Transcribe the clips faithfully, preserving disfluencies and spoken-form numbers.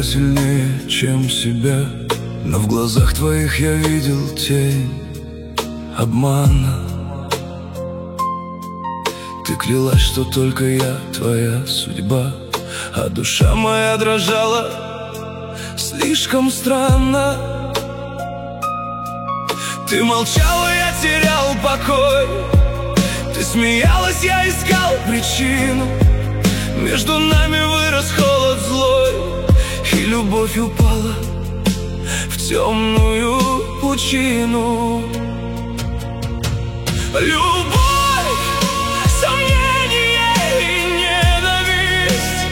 тебя сильнее, чем себя, но в глазах твоих я видел тень обмана. Ты клялась, что только я твоя судьба, а душа моя дрожала слишком странно. Ты молчала, я терял покой. Ты смеялась, я искал причину. Между нами вырос холод злой, и любовь упала в темную пучину. Любовь, сомнение и ненависть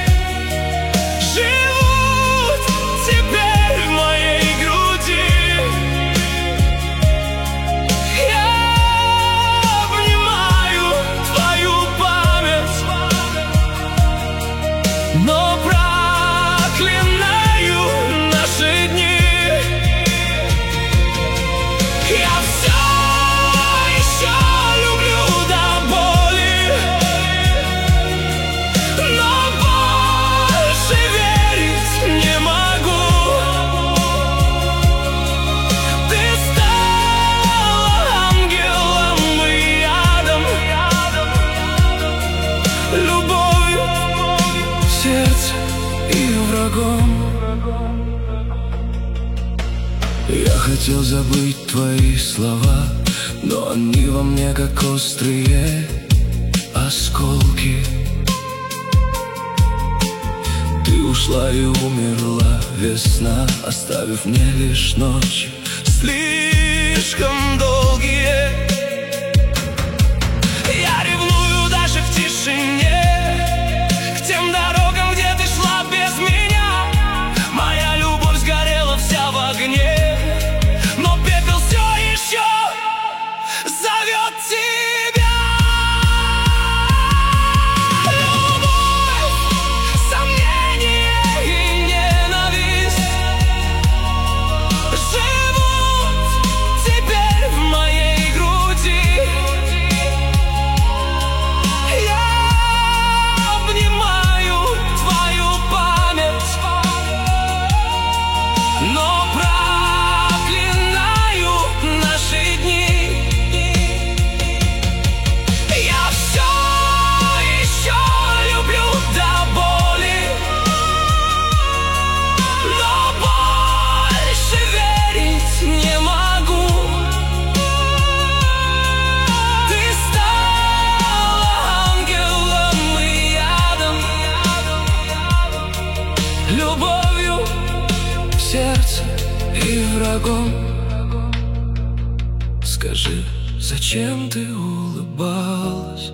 живут теперь в моей груди. Я обнимаю твою память, но проклинаю наши дни. Я все еще люблю до боли, но больше верить не могу. Ты стала ангелом и ядом, любовью в сердце и врагом. Я хотел забыть твои слова, но они во мне как острые осколки. Ты ушла и умерла весна, оставив мне лишь ночи слишком долгие. Я ревную даже в тишине к тем дорогам, где ты шла без меня. Моя любовь сгорела вся в огне, но пепел все еще зовет тебя. Любовь, сомнение и ненависть живут теперь в моей груди. Я обнимаю твою память, но проклинаю наши дни. Я все еще люблю до боли, но больше верить не могу. Ты стала ангелом и ядом, любовью в сердце и врагом. Скажи, зачем ты улыбалась,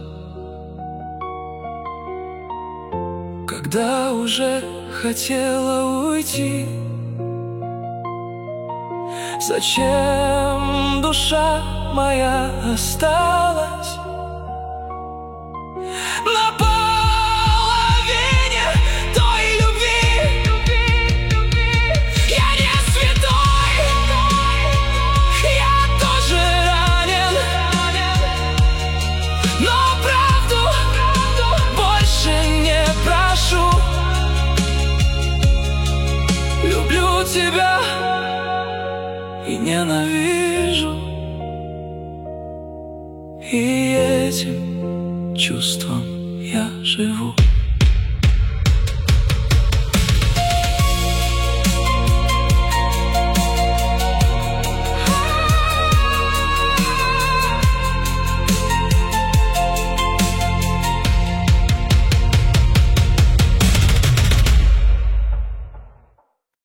когда уже хотела уйти? Зачем душа моя осталась на половине той любви? Я не святой, я тоже ранен, но правду больше не прошу. Люблю тебя и ненавижу, и этим чувством я живу.